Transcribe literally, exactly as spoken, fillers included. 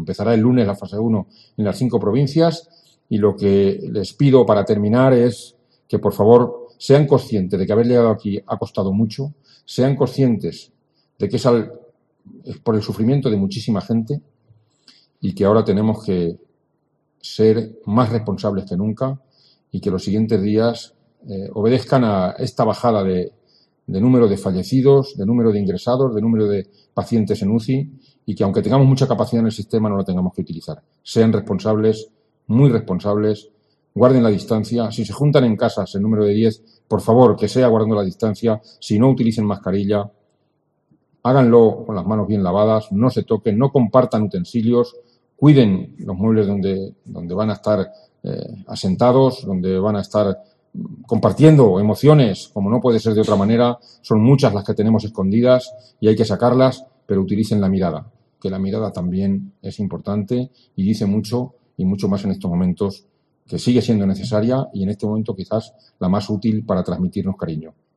Empezará el lunes la fase uno en las cinco provincias y lo que les pido para terminar es que, por favor, sean conscientes de que haber llegado aquí ha costado mucho, sean conscientes de que es, al, es por el sufrimiento de muchísima gente y que ahora tenemos que ser más responsables que nunca y que los siguientes días eh, obedezcan a esta bajada de, de número de fallecidos, de número de ingresados, de número de pacientes en U C I y que aunque tengamos mucha capacidad en el sistema no la tengamos que utilizar. Sean responsables, muy responsables, guarden la distancia. Si se juntan en casas el número de diez, por favor, que sea guardando la distancia. Si no, utilicen mascarilla. Háganlo con las manos bien lavadas, no se toquen, no compartan utensilios, cuiden los muebles donde, donde van a estar eh, asentados, donde van a estar compartiendo emociones, como no puede ser de otra manera. Son muchas las que tenemos escondidas y hay que sacarlas, pero utilicen la mirada, que la mirada también es importante y dice mucho, y mucho más en estos momentos, que sigue siendo necesaria y en este momento quizás la más útil para transmitirnos cariño.